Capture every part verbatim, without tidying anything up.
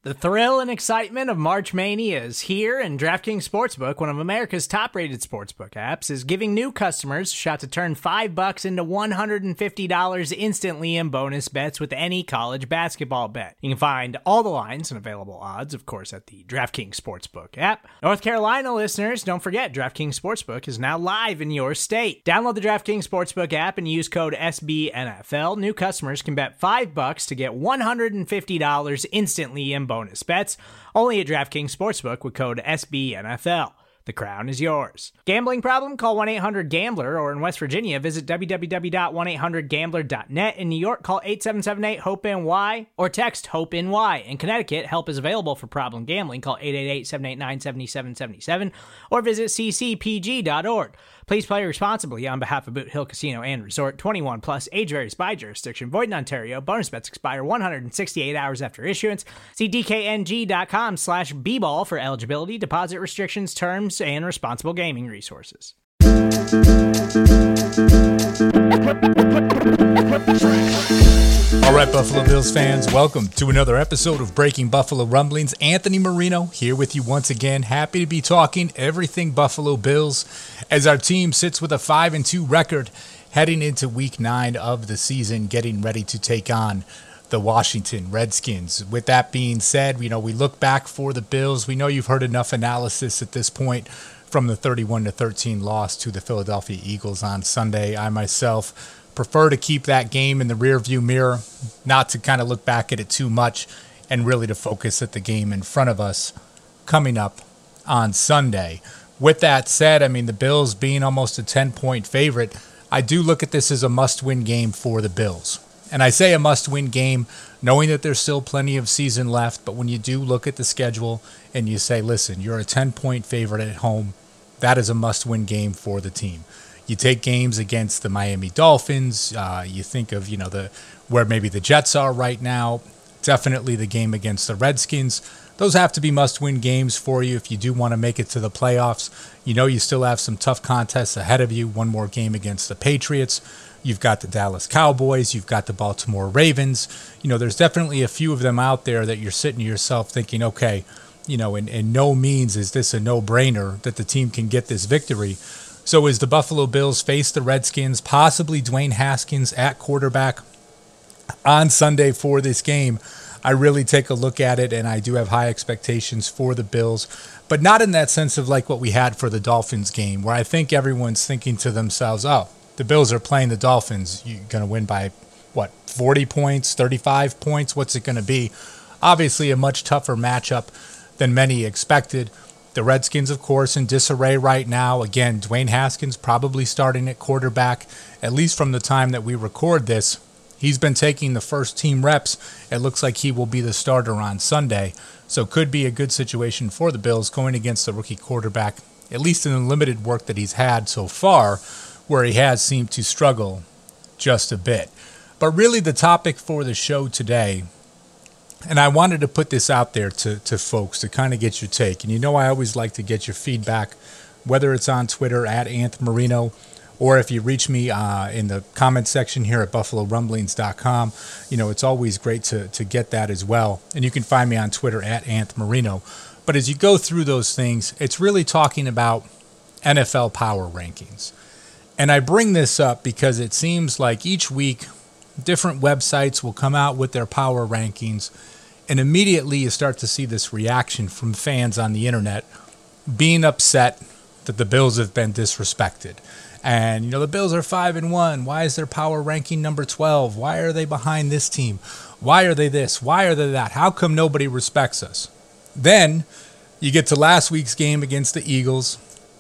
The thrill and excitement of March Mania is here, and DraftKings Sportsbook, one of America's top-rated sportsbook apps, is giving new customers a shot to turn five bucks into one hundred fifty dollars instantly in bonus bets with any college basketball bet. You can find all the lines and available odds, of course, at the DraftKings Sportsbook app. North Carolina listeners, don't forget, DraftKings Sportsbook is now live in your state. Download the DraftKings Sportsbook app and use code S B N F L. New customers can bet five bucks to get one hundred fifty dollars instantly in bonus bets, only at DraftKings Sportsbook with code S B N F L. The crown is yours. Gambling problem? Call one eight hundred gambler, or in West Virginia, visit w w w dot one eight hundred gambler dot net. In New York, call eight seven seven eight hope N Y or text HOPE-NY. In Connecticut, help is available for problem gambling. Call eight eight eight, seven eight nine, seven seven seven seven or visit c c p g dot org. Please play responsibly on behalf of Boot Hill Casino and Resort. twenty-one plus, age varies by jurisdiction. Void in Ontario. Bonus bets expire one hundred sixty-eight hours after issuance. See d k n g dot com slash b ball for eligibility, deposit restrictions, terms, and responsible gaming resources. All right, Buffalo Bills fans, welcome to another episode of Breaking Buffalo Rumblings. Anthony Marino here with you once again. Happy to be talking everything Buffalo Bills as our team sits with a five and two record heading into week nine of the season, getting ready to take on the Washington Redskins. With that being said, you know, we look back for the Bills. We know you've heard enough analysis at this point from the thirty-one to thirteen loss to the Philadelphia Eagles on Sunday. I myself prefer to keep that game in the rearview mirror, not to kind of look back at it too much, and really to focus at the game in front of us coming up on Sunday. With that said, I mean, the Bills being almost a ten-point favorite, I do look at this as a must-win game for the Bills. And I say a must-win game knowing that there's still plenty of season left, but when you do look at the schedule and you say, listen, you're a ten-point favorite at home, that is a must-win game for the team. You take games against the Miami Dolphins. Uh, you think of, you know, the where maybe the Jets are right now. Definitely the game against the Redskins. Those have to be must-win games for you if you do want to make it to the playoffs. You know you still have some tough contests ahead of you. One more game against the Patriots. You've got the Dallas Cowboys. You've got the Baltimore Ravens. You know, there's definitely a few of them out there that you're sitting to yourself thinking, okay, you know, in, in no means is this a no-brainer that the team can get this victory. So as the Buffalo Bills face the Redskins, possibly Dwayne Haskins at quarterback on Sunday for this game, I really take a look at it, and I do have high expectations for the Bills, but not in that sense of like what we had for the Dolphins game, where I think everyone's thinking to themselves, oh, the Bills are playing the Dolphins. You're going to win by, what, forty points, thirty-five points? What's it going to be? Obviously a much tougher matchup than many expected. The Redskins, of course, in disarray right now. Again, Dwayne Haskins probably starting at quarterback, at least from the time that we record this. He's been taking the first team reps. It looks like he will be the starter on Sunday. So could be a good situation for the Bills going against the rookie quarterback, at least in the limited work that he's had so far, where he has seemed to struggle just a bit. But really the topic for the show today, and I wanted to put this out there to, to folks to kind of get your take. And you know I always like to get your feedback, whether it's on Twitter at Anth Marino, or if you reach me uh, in the comment section here at buffalo rumblings dot com. You know, it's always great to, to get that as well. And you can find me on Twitter at Anth Marino. But as you go through those things, it's really talking about N F L power rankings. And I bring this up because it seems like each week different websites will come out with their power rankings, and immediately you start to see this reaction from fans on the internet being upset that the Bills have been disrespected. And, you know, the Bills are five and one. Why is their power ranking number twelve? Why are they behind this team? Why are they this? Why are they that? How come nobody respects us? Then you get to last week's game against the Eagles.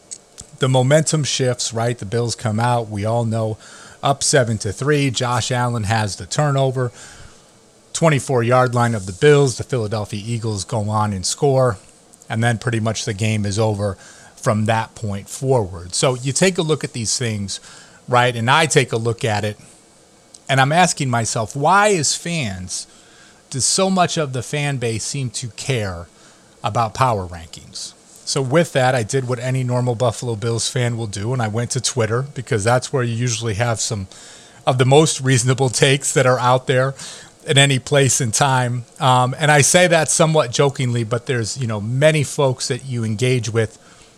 The momentum shifts, right? The Bills come out. We all know up seven to three. Josh Allen has the turnover. twenty-four yard line of the Bills. The Philadelphia Eagles go on and score. And then pretty much the game is over from that point forward. So you take a look at these things, right? And I take a look at it, and I'm asking myself, why as fans does so much of the fan base seem to care about power rankings? So with that, I did what any normal Buffalo Bills fan will do, and I went to Twitter because that's where you usually have some of the most reasonable takes that are out there. at any place in time. Um, and I say that somewhat jokingly, but there's, you know, many folks that you engage with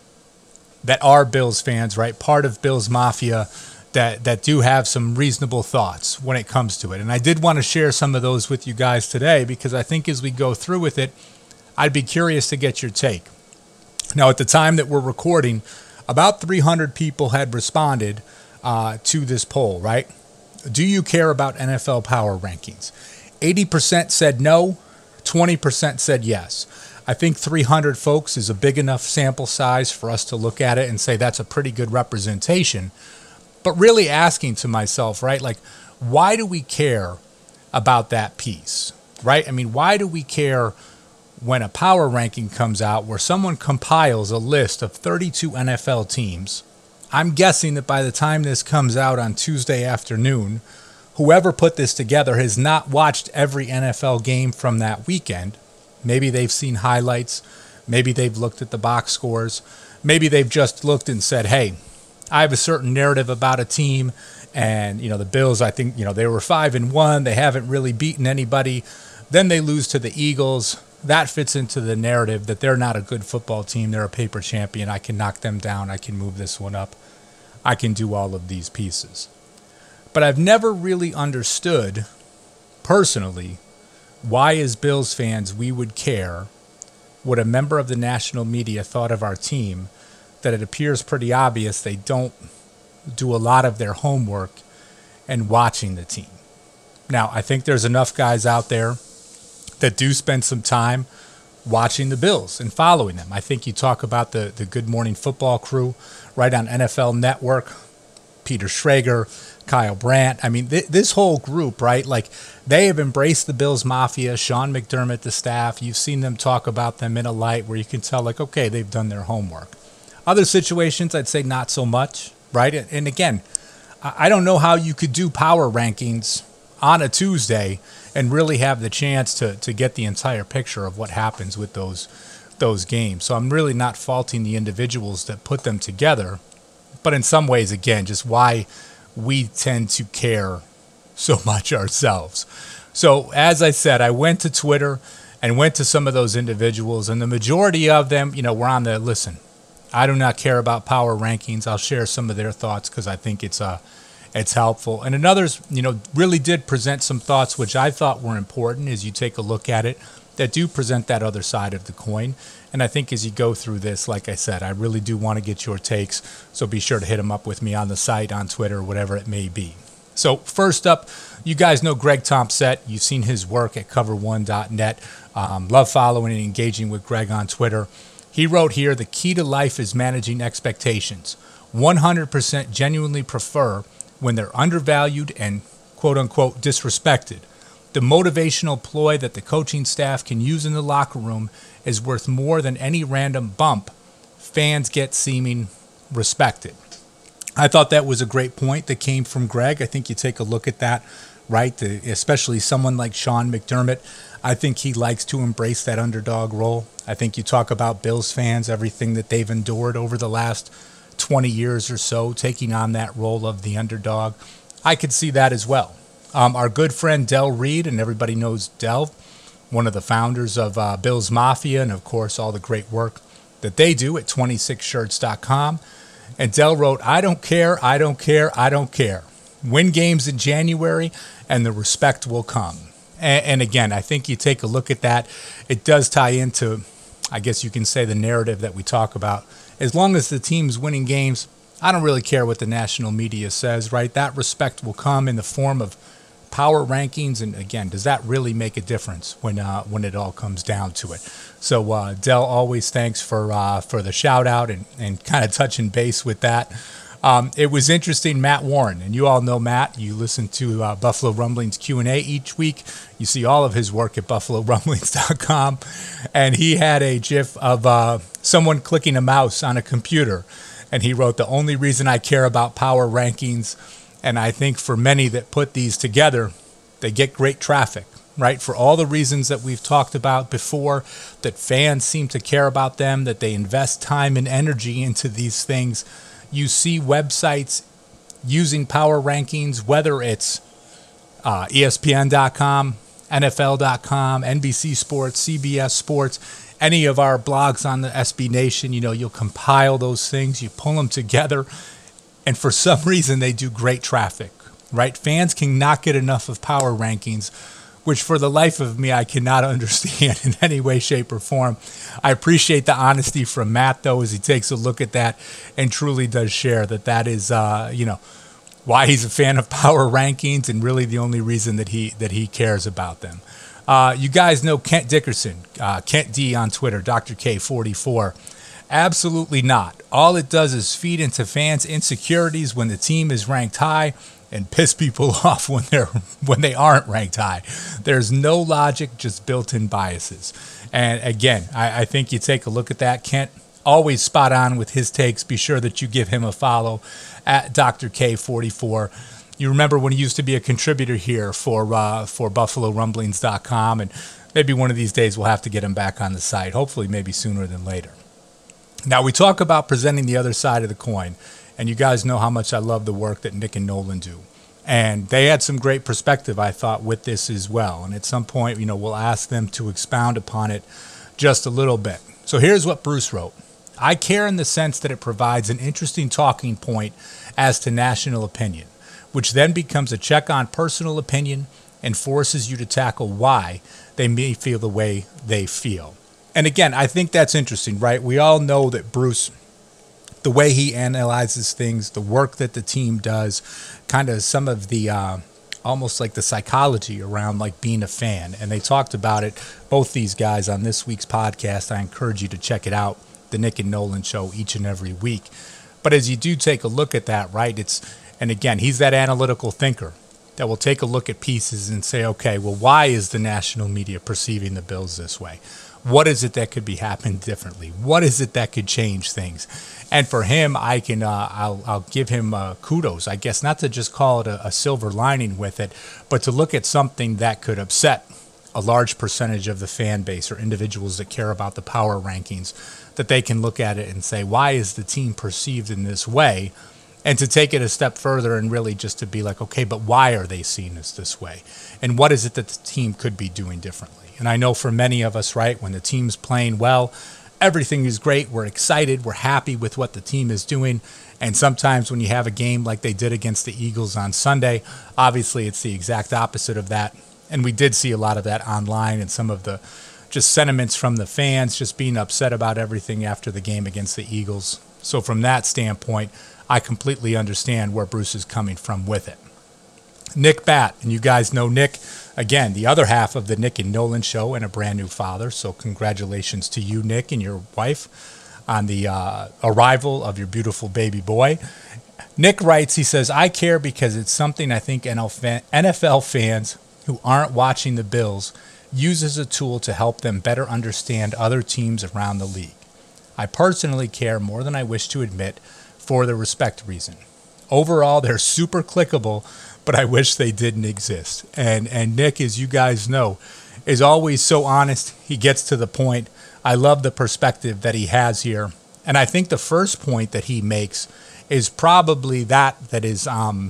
that are Bills fans, right? Part of Bills Mafia that, that do have some reasonable thoughts when it comes to it. And I did want to share some of those with you guys today because I think as we go through with it, I'd be curious to get your take. Now, at the time that we're recording, about three hundred people had responded uh, to this poll, right? Do you care about N F L power rankings? eighty percent said no, twenty percent said yes. I think three hundred folks is a big enough sample size for us to look at it and say that's a pretty good representation. But really asking to myself, right, like, why do we care about that piece, right? I mean, why do we care when a power ranking comes out where someone compiles a list of thirty-two N F L teams? I'm guessing that by the time this comes out on Tuesday afternoon, whoever put this together has not watched every N F L game from that weekend. Maybe they've seen highlights. Maybe they've looked at the box scores. Maybe they've just looked and said, hey, I have a certain narrative about a team. And, you know, the Bills, I think, you know, they were five and one. They haven't really beaten anybody. Then they lose to the Eagles. That fits into the narrative that they're not a good football team. They're a paper champion. I can knock them down. I can move this one up. I can do all of these pieces. But I've never really understood, personally, why as Bills fans we would care what a member of the national media thought of our team, that it appears pretty obvious they don't do a lot of their homework and watching the team. Now, I think there's enough guys out there that do spend some time watching the Bills and following them. I think you talk about the, the Good Morning Football crew right on N F L Network, Peter Schrager, Kyle Brandt. I mean, th- this whole group, right? Like, they have embraced the Bills Mafia, Sean McDermott, the staff. You've seen them talk about them in a light where you can tell, like, okay, they've done their homework. Other situations, I'd say not so much, right? And, and again, I, I don't know how you could do power rankings on a Tuesday and really have the chance to to get the entire picture of what happens with those those games. So I'm really not faulting the individuals that put them together. But in some ways, again, just why we tend to care so much ourselves. So as I said, I went to Twitter and went to some of those individuals, and the majority of them, you know, were on the, listen, I do not care about power rankings. I'll share some of their thoughts because I think it's uh, it's helpful. And then others, you know, really did present some thoughts which I thought were important as you take a look at it, that do present that other side of the coin. And I think as you go through this, like I said, I really do want to get your takes. So be sure to hit them up with me on the site, on Twitter, whatever it may be. So first up, you guys know Greg Thompson. You've seen his work at cover one dot net. Um, love following and engaging with Greg on Twitter. He wrote here, the key to life is managing expectations. one hundred percent genuinely prefer when they're undervalued and quote-unquote disrespected. The motivational ploy that the coaching staff can use in the locker room is worth more than any random bump. Fans get seeming respected. I thought that was a great point that came from Greg. I think you take a look at that, right? The, especially someone like Sean McDermott. I think he likes to embrace that underdog role. I think you talk about Bills fans, everything that they've endured over the last twenty years or so, taking on that role of the underdog. I could see that as well. Um, our good friend Del Reed, and everybody knows Del, one of the founders of uh, Bills Mafia, and of course all the great work that they do at twenty-six shirts dot com. And Del wrote, I don't care, I don't care, I don't care. Win games in January and the respect will come. And, and again, I think you take a look at that. It does tie into, I guess you can say, the narrative that we talk about. As long as the team's winning games, I don't really care what the national media says, right? That respect will come in the form of power rankings. And again, does that really make a difference when uh, when it all comes down to it? So uh, Del, always thanks for uh, for the shout out and, and kind of touching base with that. Um, it was interesting, Matt Warren, and you all know Matt. You listen to uh, Buffalo Rumblings Q and A each week. You see all of his work at buffalo rumblings dot com. And he had a GIF of uh, someone clicking a mouse on a computer. And he wrote, the only reason I care about power rankings, and I think for many that put these together, they get great traffic, right? For all the reasons that we've talked about before, that fans seem to care about them, that they invest time and energy into these things. You see websites using power rankings, whether it's uh, E S P N dot com, N F L dot com, N B C Sports, C B S Sports, any of our blogs on the S B Nation, you know, you'll compile those things, you pull them together, and for some reason they do great traffic, right? Fans cannot get enough of power rankings, which for the life of me, I cannot understand in any way, shape, or form. I appreciate the honesty from Matt, though, as he takes a look at that and truly does share that that is, uh, you know, why he's a fan of power rankings and really the only reason that he that he cares about them. Uh, you guys know Kent Dickerson, uh, Kent D on Twitter, Doctor K forty-four. Absolutely not. All it does is feed into fans' insecurities when the team is ranked high and piss people off when they're when they aren't ranked high. There's no logic, just built-in biases. And again, I, I think you take a look at that. Kent, always spot on with his takes. Be sure that you give him a follow at Doctor K forty-four. You remember when he used to be a contributor here for uh, for Buffalo Rumblings dot com, and maybe one of these days we'll have to get him back on the site, hopefully maybe sooner than later. Now, we talk about presenting the other side of the coin, and you guys know how much I love the work that Nick and Nolan do. And they had some great perspective, I thought, with this as well. And at some point, you know, we'll ask them to expound upon it just a little bit. So here's what Bruce wrote. I care in the sense that it provides an interesting talking point as to national opinion, which then becomes a check on personal opinion and forces you to tackle why they may feel the way they feel. And again, I think that's interesting, right? We all know that Bruce, the way he analyzes things, the work that the team does, kind of some of the uh, almost like the psychology around like being a fan. And they talked about it, both these guys, on this week's podcast. I encourage you to check it out, the Nick and Nolan Show, each and every week. But as you do take a look at that, right, it's, and again, he's that analytical thinker that will take a look at pieces and say, okay, well, why is the national media perceiving the Bills this way? What is it that could be happening differently? What is it that could change things? And for him, I can, uh, I'll, I'll give him uh, kudos, I guess, not to just call it a, a silver lining with it, but to look at something that could upset a large percentage of the fan base or individuals that care about the power rankings, that they can look at it and say, why is the team perceived in this way? And to take it a step further and really just to be like, okay, but why are they seen as this way? And what is it that the team could be doing differently? And I know for many of us, right, when the team's playing well, everything is great. We're excited. We're happy with what the team is doing. And sometimes when you have a game like they did against the Eagles on Sunday, obviously it's the exact opposite of that. And we did see a lot of that online and some of the just sentiments from the fans just being upset about everything after the game against the Eagles. So from that standpoint, I completely understand where Bruce is coming from with it. Nick Batt, and you guys know Nick, again, the other half of the Nick and Nolan Show and a brand new father. So congratulations to you, Nick, and your wife on the uh, arrival of your beautiful baby boy. Nick writes, he says, I care because it's something I think N F L fans who aren't watching the Bills use as a tool to help them better understand other teams around the league. I personally care more than I wish to admit for the respect reason. Overall, they're super clickable, but I wish they didn't exist. And and Nick, as you guys know, is always so honest. He gets to the point. I love the perspective that he has here. And I think the first point that he makes is probably that that is um,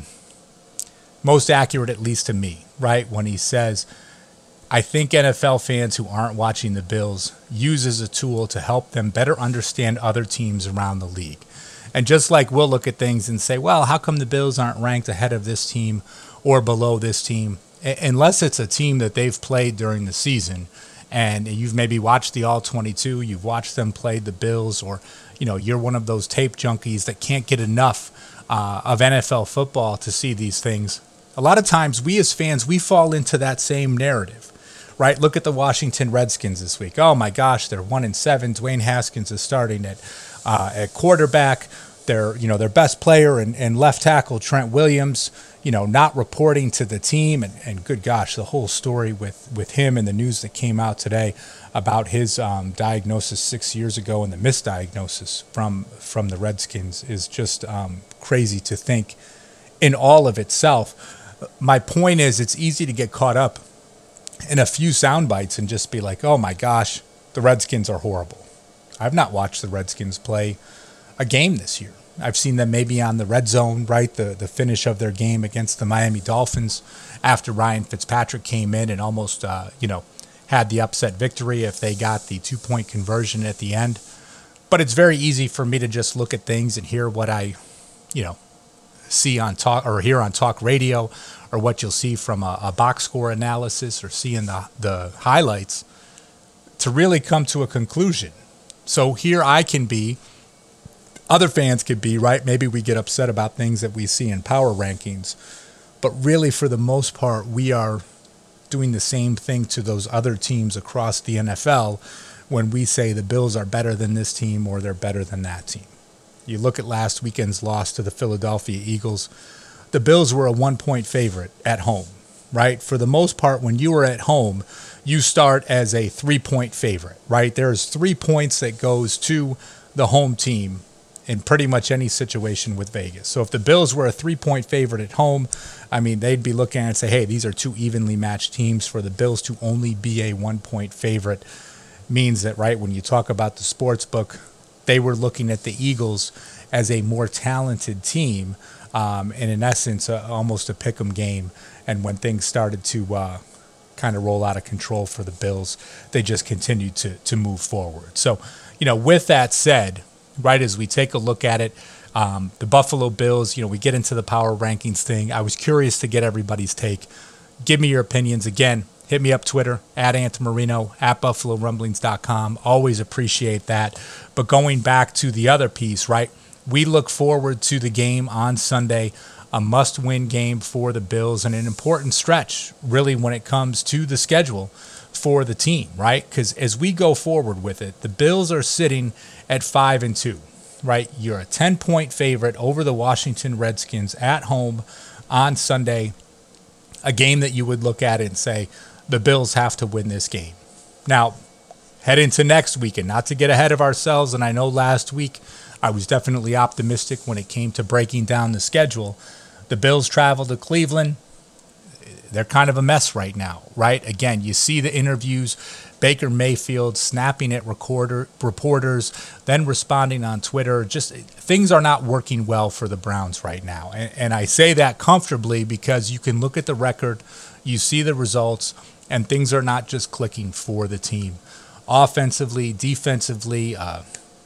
most accurate, at least to me, right? When he says, I think N F L fans who aren't watching the Bills use as a tool to help them better understand other teams around the league. And just like we'll look at things and say, well, how come the Bills aren't ranked ahead of this team or below this team? Unless it's a team that they've played during the season and you've maybe watched the all twenty-two, you've watched them play the Bills, or you know, you're one of those tape junkies that can't get enough uh, of N F L football to see these things. A lot of times we as fans, we fall into that same narrative, right? Look at the Washington Redskins this week. Oh my gosh, they're one and seven. Dwayne Haskins is starting at uh, at quarterback. Their, you know, their best player and, and left tackle, Trent Williams, you know, not reporting to the team. And, and good gosh, the whole story with, with him and the news that came out today about his um, diagnosis six years ago and the misdiagnosis from, from the Redskins is just um, crazy to think in all of itself. My point is, it's easy to get caught up in a few sound bites and just be like, oh my gosh, the Redskins are horrible. I've not watched the Redskins play a game this year. I've seen them maybe on the red zone, right? The the finish of their game against the Miami Dolphins after Ryan Fitzpatrick came in and almost, uh, you know, had the upset victory if they got the two-point conversion at the end. But it's very easy for me to just look at things and hear what I, you know, see on talk or hear on talk radio, or what you'll see from a, a box score analysis or seeing the, the highlights, to really come to a conclusion. So here I can be, other fans could be, right? Maybe we get upset about things that we see in power rankings, but really for the most part, we are doing the same thing to those other teams across the N F L when we say the Bills are better than this team or they're better than that team. You look at last weekend's loss to the Philadelphia Eagles. The Bills were a one-point favorite at home, right? For the most part, when you are at home, you start as a three-point favorite, right? There's three points that goes to the home team in pretty much any situation with Vegas. So if the Bills were a three-point favorite at home, I mean, they'd be looking at it and say, hey, these are two evenly matched teams. For the Bills to only be a one-point favorite means that, right, when you talk about the sports book, they were looking at the Eagles as a more talented team, um, and in essence, uh, almost a pick'em game. And when things started to uh, kind of roll out of control for the Bills, they just continued to to move forward. So, you know, with that said, right, as we take a look at it, um, the Buffalo Bills, you know, we get into the power rankings thing. I was curious to get everybody's take. Give me your opinions. Again, hit me up Twitter, at Anthony Marino, at Buffalo Rumblings dot com. Always appreciate that. But going back to the other piece, right, we look forward to the game on Sunday, a must-win game for the Bills and an important stretch, really, when it comes to the schedule for the team, right? Because as we go forward with it, the Bills are sitting at five and two, right? You're a ten-point favorite over the Washington Redskins at home on Sunday, a game that you would look at and say, the Bills have to win this game. Now, head into next weekend, not to get ahead of ourselves, and I know last week I was definitely optimistic when it came to breaking down the schedule. The Bills travel to Cleveland. They're kind of a mess right now, right? Again, you see the interviews, Baker Mayfield snapping at recorder, reporters, then responding on Twitter. Just things are not working well for the Browns right now. And, and I say that comfortably because you can look at the record, you see the results, and things are not just clicking for the team. Offensively, defensively, uh,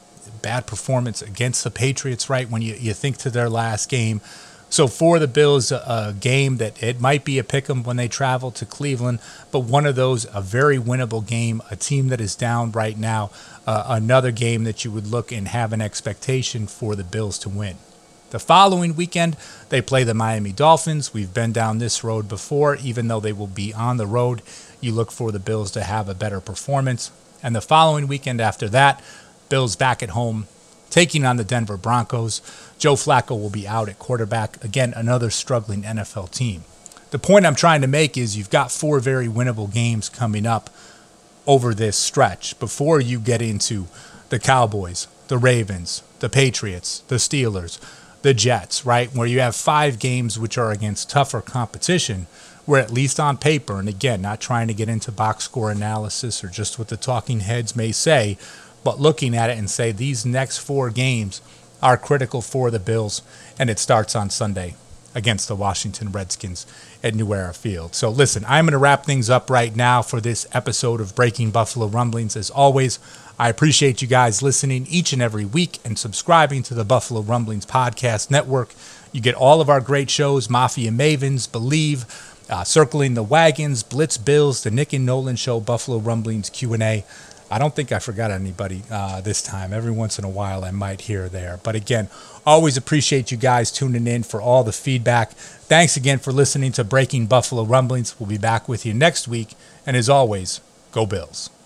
bad performance against the Patriots, right, when you, you think to their last game. So for the Bills, a, a game that it might be a pick'em when they travel to Cleveland, but one of those, a very winnable game, a team that is down right now, uh, another game that you would look and have an expectation for the Bills to win. The following weekend, they play the Miami Dolphins. We've been down this road before. Even though they will be on the road, you look for the Bills to have a better performance. And the following weekend after that, Bills back at home, taking on the Denver Broncos. Joe Flacco will be out at quarterback. Again, another struggling N F L team. The point I'm trying to make is you've got four very winnable games coming up over this stretch before you get into the Cowboys, the Ravens, the Patriots, the Steelers, the Jets, right? Where you have five games which are against tougher competition, where at least on paper, and again, not trying to get into box score analysis or just what the talking heads may say, but looking at it and say these next four games are critical for the Bills, and it starts on Sunday against the Washington Redskins at New Era Field. So listen, I'm going to wrap things up right now for this episode of Breaking Buffalo Rumblings. As always, I appreciate you guys listening each and every week and subscribing to the Buffalo Rumblings Podcast Network. You get all of our great shows, Mafia Mavens, Believe, uh, Circling the Wagons, Blitz Bills, The Nick and Nolan Show, Buffalo Rumblings Q and A. I don't think I forgot anybody uh, this time. Every once in a while I might hear there. But again, always appreciate you guys tuning in for all the feedback. Thanks again for listening to Breaking Buffalo Rumblings. We'll be back with you next week. And as always, go Bills.